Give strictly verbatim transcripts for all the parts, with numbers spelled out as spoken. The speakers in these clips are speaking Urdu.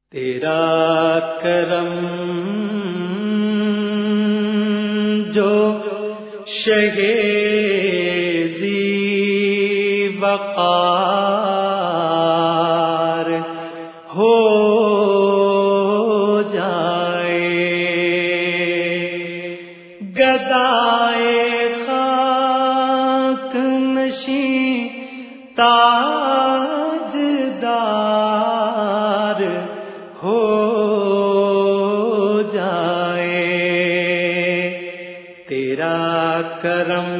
تیرا کرم جو شہ ذی وقار ہو جائے، گدائے خاک نشیں تاجدار ہو جائے، تیرا کرم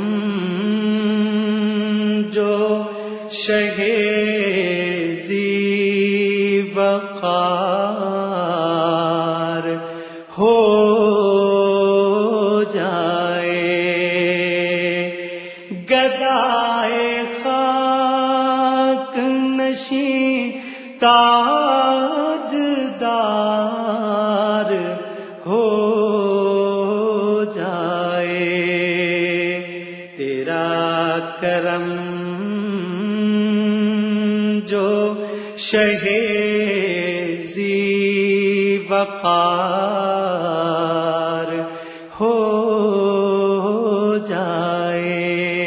جو شہ ذی وقار ہو جائے، گدائے خاک نشیں تاجدار ہو جائے، تیرا کرم جو شہ ذی وقار ہو جائے۔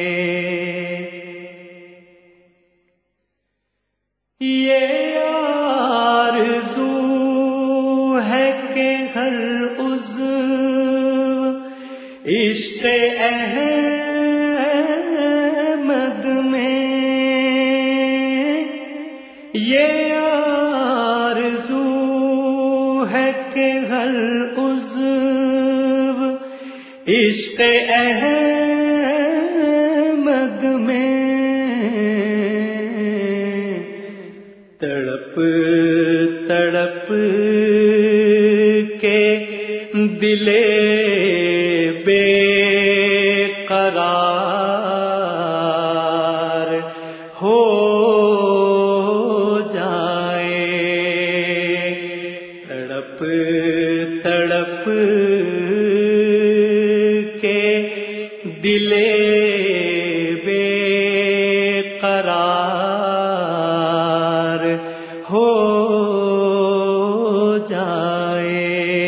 یہ آرزو ہے کہ ہر عضو عشق احمد میں، یہ آرزو ہے کہ ہر عضو عشق احمد میں تڑپ تڑپ کے دل بے قرار ہو جائے، تڑپ تڑپ کے دل بے قرار ہو جائے۔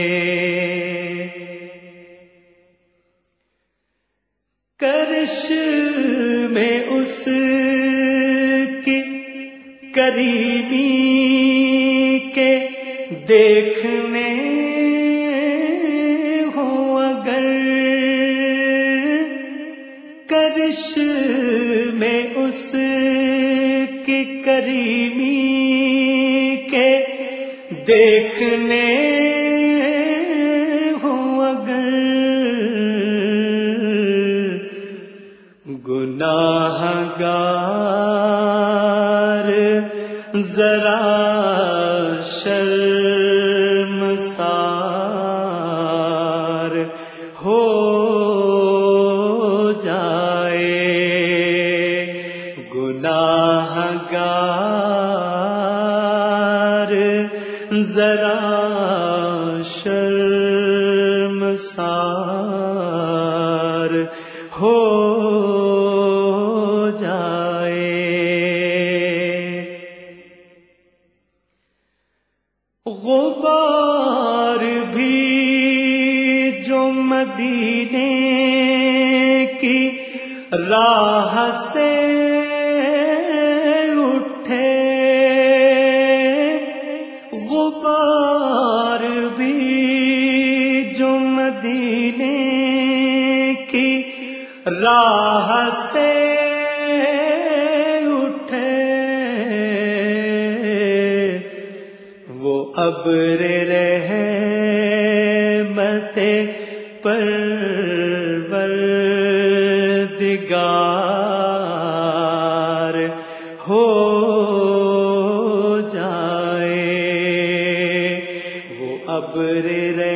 کرشمے اس کی کریمی کے دیکھنے ہو اگر، کرشمے اس کی کریمی کے دیکھنے ہو اگر، گناہ گار ذرا شرمسار ہو جائے، گناہ گار ذرا شرمسار ہو جائے۔ غبار بھی جو مدینے کی راہ سے اٹھے، غبار بھی جو مدینے کی راہ سے اٹھے، وہ ابر رحمت پروردگار ہو جائے، وہ ابر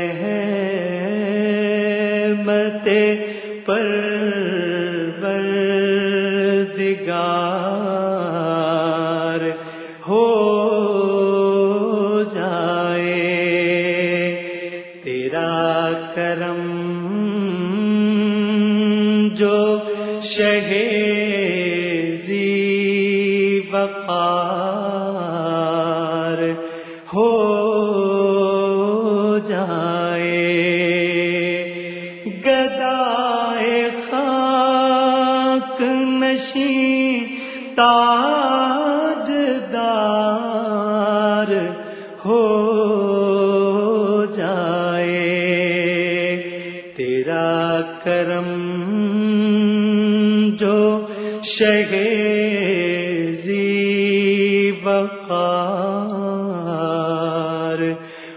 رحمت پروردگار ہو جائے، تیرا کرم جو شہ ذی وقار ہو جائے گدائے خاک نشین تاجدار ہو جائے تیرا کرم جو شہ ذی وقار